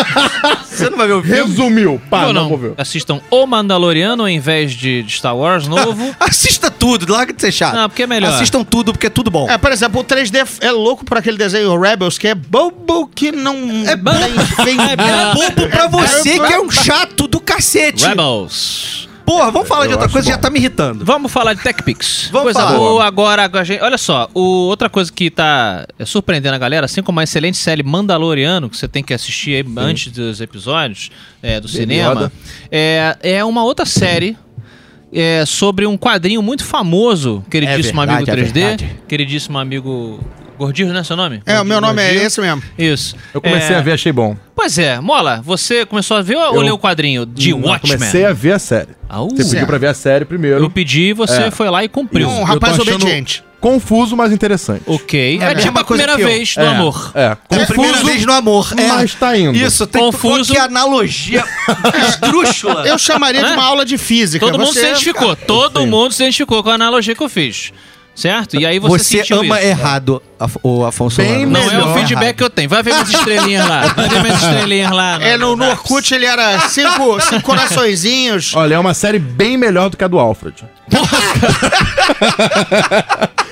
Você não vai ver o filme? Resumiu. Pá, Vou não, não. vou ver. Assistam O Mandaloriano ao invés de, de Star Wars novo. Assista tudo, larga de ser chato. Não, porque é melhor. Assistam tudo, porque é tudo bom. É, por exemplo, o três D é louco por aquele desenho Rebels, que é bobo que não... É bom. É bobo pra você que é um chato do cacete. Rebels. Porra, vamos falar de Eu outra acho coisa, bom. já tá me irritando. Vamos falar de TechPix. Vamos coisa falar. boa agora com a gente. Olha só, o, outra coisa que tá surpreendendo a galera, assim como a excelente série Mandaloriano, que você tem que assistir aí antes dos episódios é, do cinema, Yoda. é, é uma outra série é, sobre um quadrinho muito famoso, queridíssimo É verdade, amigo é três D, verdade. queridíssimo amigo Gordinho, né, seu nome? É, o meu nome é Gordinho. esse mesmo. Isso. Eu comecei É, a ver, achei bom. Pois é, Mola, você começou a ver ou Eu- leu o quadrinho de Não, Watchmen? Comecei a ver a série. Ah, uh, Você pediu pra ver a série primeiro. Eu pedi e você É. foi lá e cumpriu. Um Eu rapaz tô achando obediente. Confuso, mas interessante. Ok. É É, a tipo mesma a coisa primeira que eu. vez do É, amor. É, É a primeira confuso, vez no amor. É. mas tá indo. Isso, tem Confuso. Que analogia esdrúxula. Eu chamaria de Hã? uma aula de física. Todo mundo Você- se identificou. Todo Sim. mundo se identificou com a analogia que eu fiz. Certo? E aí você, Você sentiu ama isso. errado, Af- o Afonso Bem Solano. Não é melhor o feedback que eu tenho. Vai ver minhas estrelinhas lá. Vai ver minhas estrelinhas lá. É, no, no Orkut ele era cinco, cinco coraçõezinhos. Olha, é uma série bem melhor do que a do Alfred.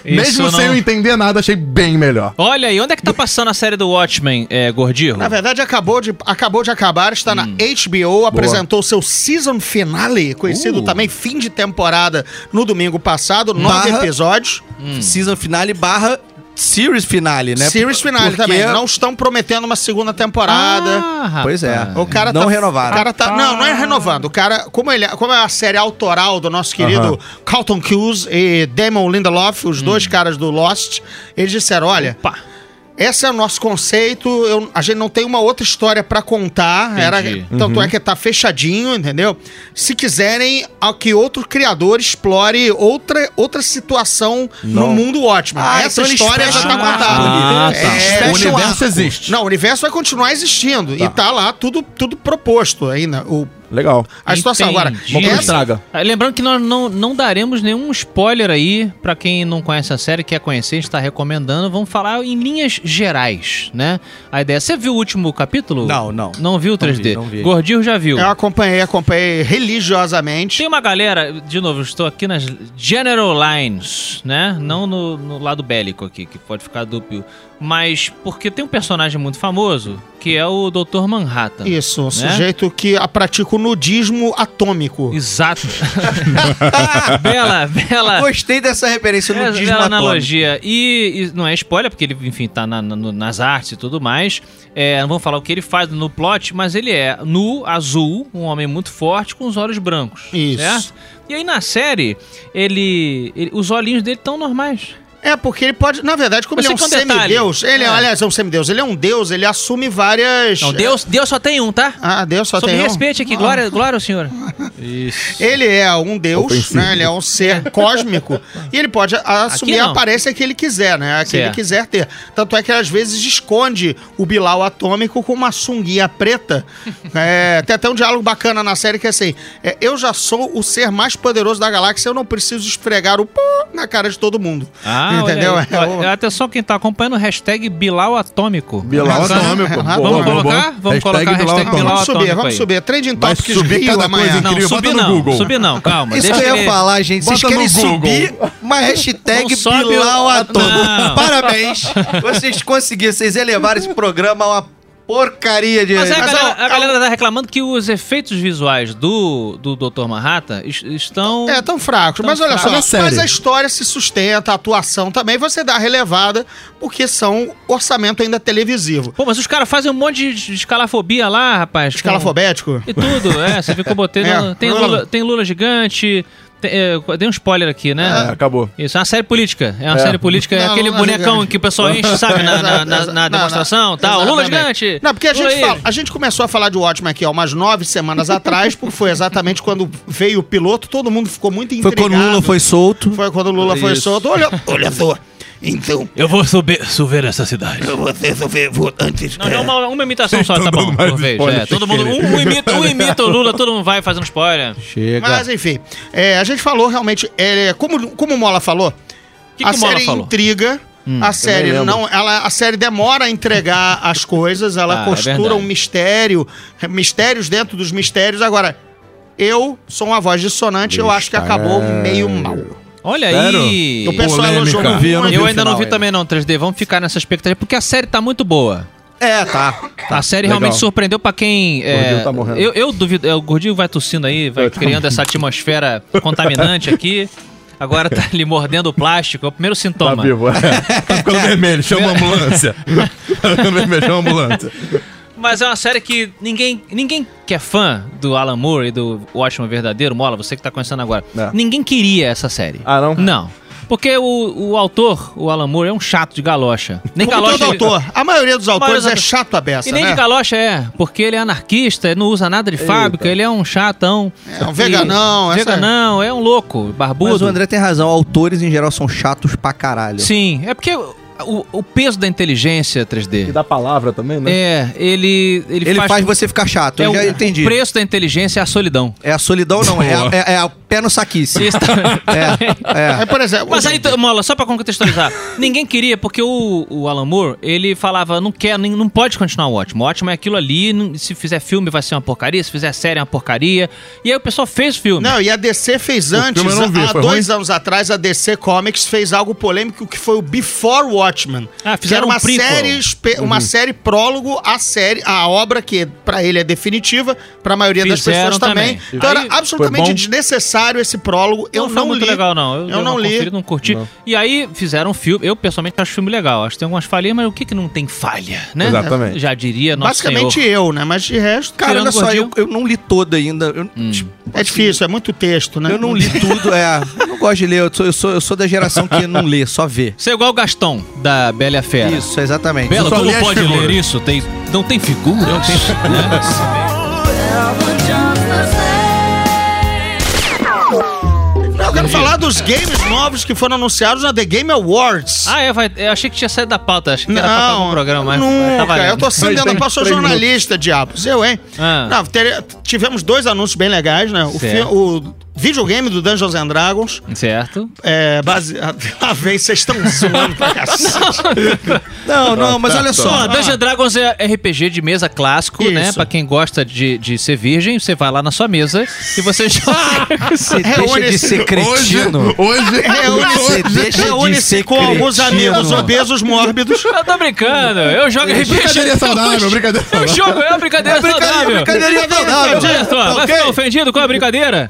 Mesmo Isso sem não- eu entender nada, achei bem melhor. Olha aí, onde é que tá passando a série do Watchmen, é, Gordinho? Na verdade, acabou de, acabou de acabar, está na H B O, apresentou seu season finale, conhecido Uh. também fim de temporada, no domingo passado, nove Barra- episódios. Season finale barra series finale, né? Series finale Porque- também. Não estão prometendo uma segunda temporada. Ah, rapaz. Pois é. O cara não tá, renovaram. O cara tá, não, não é renovando. O cara, como, ele, como é a série autoral do nosso querido Carlton Cuse e Damon Lindelof, os dois caras do Lost, eles disseram, olha... Pá. Esse é o nosso conceito, eu- a gente não tem uma outra história pra contar, era, Entendi. tanto é que tá fechadinho, entendeu? Se quiserem a que outro criador explore outra, outra situação no mundo ótimo. Ah, Essa então eles história já fecham tá um arco contada. ali. Ah, tá. É, Fecha o um universo arco. existe. não, o universo vai continuar existindo e tá lá tudo, tudo proposto ainda. O, Legal. a situação Entendi. agora. Vamos essa- estraga. Ah, lembrando que nós não, não daremos nenhum spoiler aí pra quem não conhece a série, quer conhecer, a gente tá recomendando. Vamos falar em linhas gerais, né? A ideia. Você viu o último capítulo? Não, não. Não viu o três D? Não vi, não vi. Gordinho já viu. Eu acompanhei, acompanhei religiosamente. Tem uma galera, de novo, eu estou aqui nas General Lines, né? Não no, no lado bélico aqui, que pode ficar dúbio. Mas porque tem um personagem muito famoso, que é o doutor Manhattan. Isso, um né? sujeito que a- pratica o nudismo atômico. Exato. bela, bela. Gostei dessa referência no É, Disney. bela analogia. E, e não é spoiler, porque ele, enfim, tá na- na- no- nas artes e tudo mais. É, não vamos falar o que ele faz no plot, mas ele é nu, azul, um homem muito forte, com os olhos brancos. Isso. Certo? E aí na série, ele, ele- os olhinhos dele estão normais. É, porque ele pode, na verdade, como Você ele é um quer um detalhe? semideus, ele é, É. aliás, é um semideus, ele é um deus, ele assume várias... Não, Deus, Deus só tem um, tá? Ah, Deus só Sob tem um. respeite aqui, glória, glória ao senhor. Isso. Ele é um deus, Ofensivo. né? Ele é um ser cósmico e ele pode a- assumir a não. aparência que ele quiser, né? A que ele Certo. quiser ter. Tanto é que às vezes esconde o Bilal atômico com uma sunguinha preta. É, tem até um diálogo bacana na série que é assim: é, eu já sou o ser mais poderoso da galáxia, eu não preciso esfregar o pó na cara de todo mundo. Ah, Entendeu? olha aí. É, Ó, o- Atenção quem tá acompanhando, hashtag Bilal Atômico. Bilal Razão. Atômico. Razão. Boa, Vamos boa, colocar? boa. Vamos colocar a hashtag Não, Bilal vamos subir, Atômico vamos aí. subir. Trending Vai Topics subir Rio cada amanhã. coisa Não, incrível. subir Bota no não, Google. subir não, calma. Isso deixa que eu ia ele- falar, gente. Vocês Bota no querem subir Google. uma hashtag Não sobe Bilal o- Atômico. Não. Parabéns. Vocês conseguiram. Vocês elevaram esse programa a uma porcaria de... Mas, é, a, Mas galera, é um- a galera tá reclamando que os efeitos visuais do, do doutor Manhattan es- estão... É, tão fracos. Tão Mas olha fracos. só, Na série. mas a história se sustenta, a atuação também, você dá relevada, porque são orçamento ainda televisivo. Pô, mas os caras fazem um monte de escalafobia lá, rapaz. com- Escalafobético? E tudo, é. Você ficou botando... É, tem, Lula. Lula, tem Lula gigante... Tem, é, tem um spoiler aqui, né? É, acabou. Isso, é uma série política. É uma É. série política, é Não, aquele Lula bonecão gigante. que o pessoal enche, sabe, na, na, na- Exato, na não, demonstração não, tal. Lula exatamente. gigante. Não, porque a Lula gente, aí. fala- a gente começou a falar de Watchmen aqui há umas nove semanas atrás, porque foi exatamente quando veio o piloto, todo mundo ficou muito Foi intrigado. quando o Lula foi solto. Foi quando o Lula foi Isso. solto. Olha, olha só, então, Eu vou subir, subir essa cidade. você resolver antes... Não, não, uma, uma imitação só, tá bom, dando mais por vez. spoiler É, sem todo mundo, querer. um, um imita, um imita o Lula, todo mundo vai fazendo spoiler. O Chega. Mas enfim, é, a gente falou realmente, é, como, como o Mola falou, que, a que o Mola série falou? Hum, intriga. A série lembro. não, ela, a série demora a entregar as coisas, ela Ah, é costura verdade. um mistério, mistérios dentro dos mistérios. Agora, eu sou uma voz dissonante, eu acho que acabou meio mal. Olha Sério? aí. O pessoal Polêmica. elogiou Não vi, eu muito. não vi Eu o ainda não final vi ainda. também não, três D. Vamos ficar nessa expectativa, porque a série tá muito boa. É, tá. A série legal. realmente surpreendeu pra quem... é, Gordinho tá morrendo. eu, eu duvido... é, o Gordinho vai tossindo aí, vai criando essa atmosfera contaminante aqui. Agora tá ali mordendo o plástico. É o primeiro Tá sintoma. vivo, é. Tá ficando vermelho, chama a ambulância. Tá ficando vermelho, chama a ambulância. Mas é uma série que ninguém, ninguém que é fã do Alan Moore e do Watchmen verdadeiro, Mola, você que tá conhecendo agora, É. ninguém queria essa série. Ah, não? Não. Porque o, o autor, o Alan Moore, é um chato de galocha. Nem Como galocha todo ele- autor. A maioria dos autores maioria é dos- chato a beça, E nem né? de galocha é, porque ele é anarquista, ele não usa nada de fábrica, ele é um chatão. É um veganão, E- essa- Veganão, é um louco, barbudo. Mas o André tem razão. Autores, em geral, são chatos pra caralho. Sim, é porque o, o peso da inteligência três D. E da palavra também, né? É, ele, ele, Ele faz, você ficar chato, é eu o, já entendi. o preço da inteligência é a solidão. É a solidão, não. É a, é- é a pé no saquice. Isso também. É, é. É, por exemplo, Mas aí, Mola, só pra contextualizar, ninguém queria, porque o, o Alan Moore, ele falava, não quer, nem- não pode continuar o Watchmen. O Watchmen é aquilo ali, não- se fizer filme vai ser uma porcaria, se fizer série é uma porcaria. E aí o pessoal fez o filme. Não, e a D C fez antes, filme eu não vi, há foi dois ruim? anos atrás, a D C Comics fez algo polêmico que foi o Before Watchmen. Ah, que fizeram era uma um prequel. série, espe- uma série prólogo à série, a obra que pra ele é definitiva, pra maioria das Fizeram pessoas também. também. Então Aí, era absolutamente foi bom? desnecessário esse prólogo. Eu não não, foi muito li. legal, não. Eu, Eu dei não uma li. conferida, não curti. E aí fizeram um filme. Eu, pessoalmente, acho o filme legal. Acho que tem algumas falhas, mas o que que não tem falha, né? Exatamente. Já diria nosso Basicamente senhor. eu, né? Mas de resto, Cara, Tirando olha só, eu, gordinho. eu não li todo ainda. Eu, tipo, é difícil, é muito texto, né? eu não li tudo, é. Eu não gosto de ler, eu sou, eu sou, eu sou da geração que não lê, só vê. Você é igual o Gastão, da Bela e a Fera. Isso, exatamente. Bela, só tu lê não as pode figuras. ler isso? Tem, não tem figura? Não tem Eu quero falar dos games novos que foram anunciados na The Game Awards. Ah, é, vai, eu achei que tinha saído da pauta. Acho que era pra algum programa, mas nunca. tá valendo. Eu tô sendo Mas dentro tem pra sou três jornalista, diabos. Eu, hein? Ah. Não, ter- tivemos dois anúncios bem legais, né? O, Certo. fi- o videogame do Dungeons and Dragons. Certo. É, baseado. Ah, vem, vocês estão zoando pra cacete. Não, não, mas olha Ó, só. Dungeons Dragons é R P G de mesa clássico, né? Isso. Pra quem gosta de, de ser virgem, você vai lá na sua mesa e você joga. Você deixa reúne de esse- ser cretino. Hoje, Você deixa de Reúne-se ser com alguns cretino. amigos obesos mórbidos. Eu tô brincando, eu jogo R P G. Brincadeira saudável, eu, brincadeira eu saudável. jogo, é uma brincadeira saudável. Brincadeirinha saudável. Diretor, vai Ok? ficar ofendido com a brincadeira?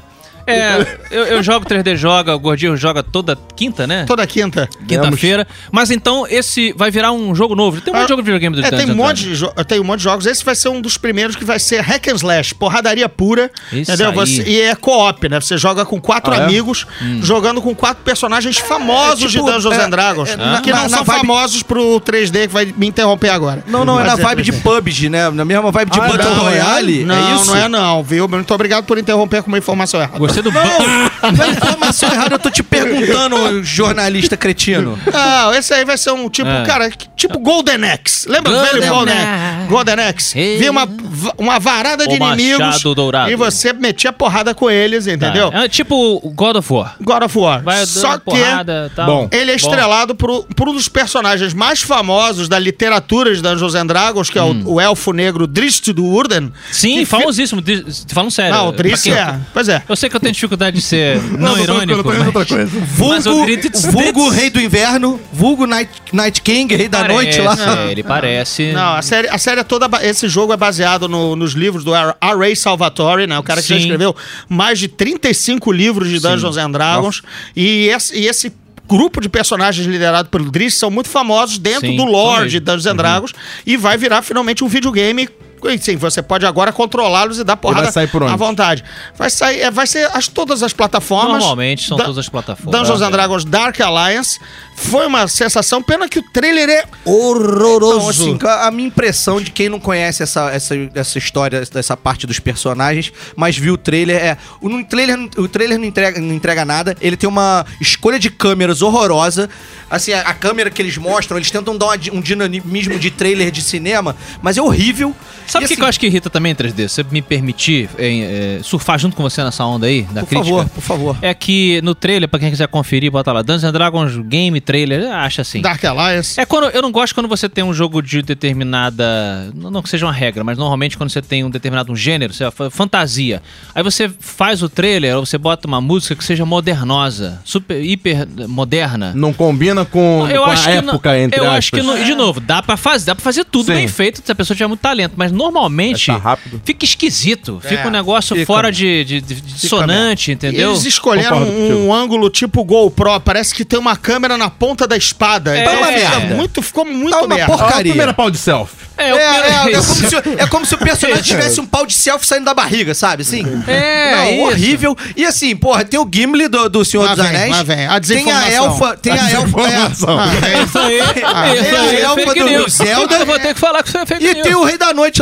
É, eu, eu jogo três D Joga, o Gordinho joga toda quinta, né? Toda quinta. Quinta-feira. Mas então esse vai virar um jogo novo. Tem um monte de jogo de videogame do É, tem Dungeons um, and monte Dragons. de jo- tem um monte de jogos. Esse vai ser um dos primeiros que vai ser hack and slash, porradaria pura. Isso entendeu? aí. Você- e é co-op, né? Você joga com quatro Ah, é? amigos, jogando com quatro personagens famosos É, tipo, de Dungeons é, and Dragons. é, na- que não na- são na vibe- famosos pro três D, que vai me interromper agora. Não, não, é Mas na vibe de três D. P U B G, né? Na mesma vibe de Ah, Battle não, Royale. Não, é isso? não é não, viu? Muito obrigado por interromper com uma informação errada. Gostei do... Não, não é informação errada, eu tô te perguntando, jornalista cretino. Não, esse aí vai ser um tipo, É. cara, tipo Golden Axe. Lembra do velho Golden Golden Axe? Golden Axe. Ei. Vinha uma, uma varada de O machado inimigos dourado. e você metia porrada com eles, entendeu? É tipo o God of War. God of War. Vai Só dando que porrada, tal. Bom. ele é estrelado por, por um dos personagens mais famosos da literatura de Dungeons and Dragons, que é Hum. o, o elfo negro Drist do Urden. Sim, que famosíssimo. Dis- Falando sério. Não, o Drist Pra quem- é. Pois é. Eu sei que eu tenho dificuldade de ser não, Não, tô irônico, tranquilo, tô indo mas... outra coisa. Mas o Vulgo, Dritz- vulgo Dritz- Rei do Inverno, vulgo Night, Night King, Rei da Noite lá. Parece, Ele parece... Não, a série, a série é toda. ba- Esse jogo é baseado no- nos livros do R. Ray Salvatore, né? O cara que já Sim. escreveu mais de trinta e cinco livros de Dungeons and Dragons. E esse, e esse grupo de personagens liderado pelo Driss são muito famosos dentro Sim, do são lore mesmo. de Dungeons and Dragons. E vai virar finalmente um videogame. E, sim, você pode agora controlá-los e dar porrada vai sair por onde? à vontade. Vai sair, é, vai ser as, todas as plataformas. Normalmente são Da- todas as plataformas. Dungeons and É. Dragons Dark Alliance. Foi uma sensação, pena que o trailer é horroroso. Então, assim, a minha impressão de quem não conhece essa, essa, essa história, dessa parte dos personagens, mas viu o trailer, é... O, no trailer, o trailer não entrega, não entrega nada, ele tem uma escolha de câmeras horrorosa. Assim, a, a câmera que eles mostram, eles tentam dar uma di- um dinamismo de trailer de cinema, mas é horrível. Sabe o E, que, assim, que eu acho que irrita também em três D? Se você me permitir é, é, surfar junto com você nessa onda aí, da Por crítica. favor, por favor. É que no trailer, pra quem quiser conferir, bota lá, Dungeons and Dragons Game Trailer, acha assim. Dark Alliance. É quando eu não gosto quando você tem um jogo de determinada, não, não que seja uma regra, mas normalmente quando você tem um determinado um gênero, sei lá, fa- fantasia. Aí você faz o trailer, ou você bota uma música que seja modernosa, super hiper moderna. Não combina com, Eu com acho a que época, não, entre eu aspas. acho que não, e de novo, dá pra fazer, dá para fazer tudo Sim. bem feito se a pessoa tiver muito talento, mas normalmente Vai tá rápido. fica esquisito, fica É, um negócio fica fora mesmo. de, de, de dissonante, entendeu? Eles escolheram Concordo um, contigo. ângulo tipo GoPro, parece que tem uma câmera na ponta da espada. É, então tá uma fica merda. muito, ficou muito Tá uma merda. porca- Ah, a porcaria. primeira pau de selfie. É, É, o é, é, isso. como se, é como se o personagem tivesse um pau de selfie saindo da barriga, sabe? Assim? É, Não, isso. horrível. E assim, porra, tem o Gimli do, do Senhor Lá dos vem, Anéis. lá vem. A Tem a desinformação. elfa. Tem a elfa. Informação. Ah, é. Isso aí, Ah, isso tem aí, a é elfa fake do news. Zelda. Eu vou ter que falar que isso é fake E news. tem o Rei da Noite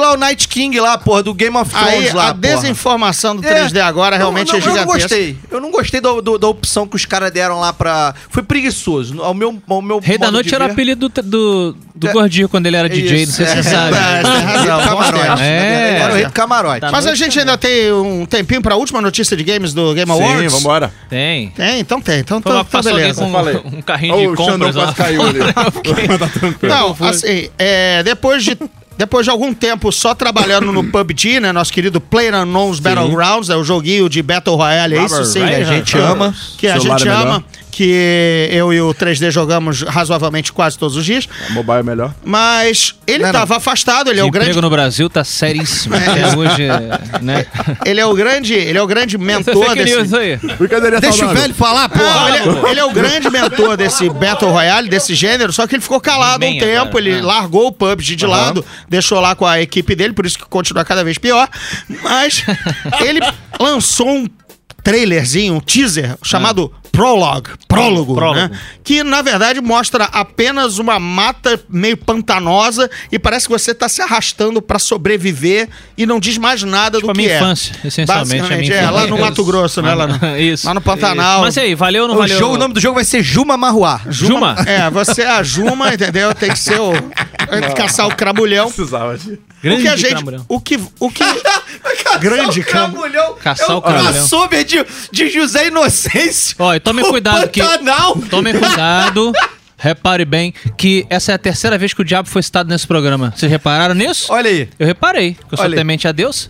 lá o Night King lá, porra, do Game of Thrones Aí, lá, a porra. desinformação do três D agora realmente não, é não, eu não gigantesca. gostei. Eu não gostei do, do- da opção que os caras deram lá pra... Foi preguiçoso. Ao meu, ao meu Rei da modo Noite de era o ver. apelido do, do, do É. gordinho quando ele era D J, não sei se Isso, você é, sabe. é, Tem razão, Rei do Camarote. É. Ele era o Rei do Camarote. Tá. Mas a gente ainda tem um tempinho pra última notícia de games do Game Awards? Sim, vambora. Tem. Tem, então tem. Então Foi tá, lá que tá passou alguém beleza. com falei. um, um carrinho Ô, de o Xandão compras lá. quase caiu ali. Tá tranquilo. Não, assim, é, depois de... Depois de algum tempo só trabalhando no P U B G, né? Nosso querido PlayerUnknown's Battlegrounds, é o joguinho de Battle Royale, é isso sim. Que a gente ama. Que a Celular gente é melhor. ama. Que eu e o três D jogamos razoavelmente quase todos os dias. A mobile é melhor. Mas ele Não, não. estava afastado, ele é o Emprego grande... no Brasil tá seríssimo. Até hoje, né? Ele é o grande, ele é o grande Essa mentor fake desse... news aí. Brincadeira Deixa o saudável. velho falar, Não, porra. ele, é, ele é o grande mentor desse Battle Royale, desse gênero, só que ele ficou calado um Bem tempo, agora, ele ah. largou o P U B G de lado, deixou lá com a equipe dele, por isso que continua cada vez pior. Mas ele lançou um trailerzinho, um teaser, chamado Prologue, prólogo, Prólogo. né? Que, na verdade, mostra apenas uma mata meio pantanosa e parece que você tá se arrastando pra sobreviver e não diz mais nada Tipo do a que minha é. infância, essencialmente. A minha Basicamente, é, infância. lá no Mato Grosso, né? Lá no, Isso. lá no Pantanal. Mas e aí, valeu ou não O, valeu? jogo, o nome do jogo vai ser Juma Marruá. Juma? É, você é a Juma, entendeu? Tem que ser o. Tem que caçar o cramulhão. Precisava de... Grande o que a gente. cramulhão. O que. O que. Grande cramulhão. Cramulhão. Caçar é o cramulhão. crossover de, de José Inocêncio. Ó, e tome com cuidado que- Pantanal. Tomem cuidado. Repare bem que essa é a terceira vez que o diabo foi citado nesse programa. Vocês repararam nisso? Olha aí. Eu reparei, que eu sou Olha aí. temente a Deus.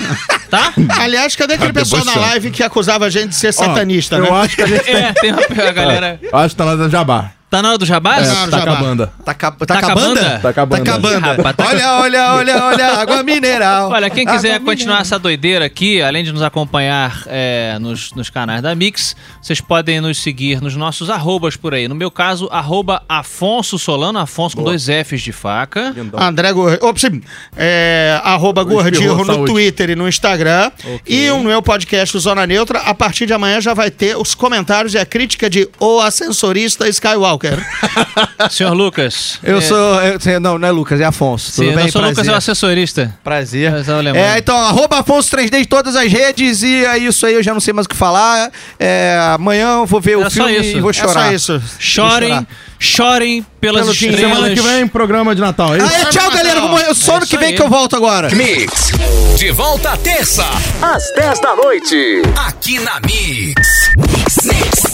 Tá? Aliás, cadê aquele Tá pessoal na debochando. live que acusava a gente de ser satanista, Ó, né? Eu acho que a gente... É, tem uma a galera. Eu acho que tá na hora da Jabá. Tá na hora do jabá? É, na hora do tá Jabá. acabando. Tá, ca- tá, Tá acabando? acabando? Tá acabando. Tá acabando. Ih, rapaz, tá olha, olha, olha, olha, água mineral. Olha, quem quiser Água continuar essa doideira aqui, além de nos acompanhar é, nos, nos canais da Mix, vocês podem nos seguir nos nossos arrobas por aí. No meu caso, arroba Afonso Solano, Afonso com dois Fs de faca. André Gordilho. Ops, é, arroba Gordilho espirrou, no saúde. Twitter e no Instagram. Ok. E o meu podcast, o Zona Neutra, a partir de amanhã já vai ter os comentários e a crítica de O Ascensorista Skywalker. Senhor Lucas. Eu é, sou. eu- não, não é Lucas, é Afonso. Sim, Tudo bem? eu sou o Lucas, Prazer. é o assessorista. Prazer. Mas eu lembro. É, então, arroba Afonso três D em todas as redes e é isso aí, eu já não sei mais o que falar. É, amanhã eu vou ver Era o só filme isso. e vou É chorar. só isso. Chorem, chorem pelas Pelo estrelas. Semana que vem, programa de Natal, é isso? Ah, é, tchau, galera. Vamos, eu só É ano isso que vem aí. que eu volto agora. Mix. De volta à terça, às dez da noite. Aqui na Mix. Mix, Mix.